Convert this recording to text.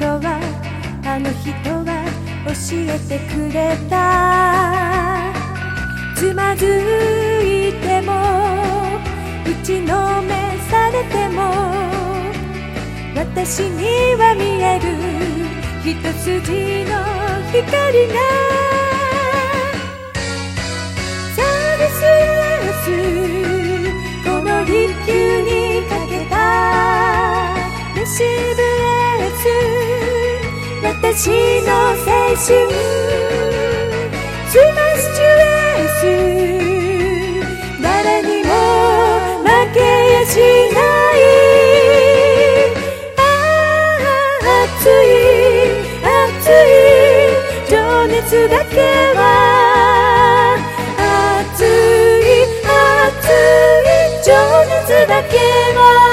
はあの人は教えてくれた。つまずいても打ちのめされても私には見える一筋の光が。サービスエースこの一球にかけた。レシーブエース私の青春。スマッシュエース誰にも負けやしない。熱い熱い情熱だけは、熱い熱い情熱だけは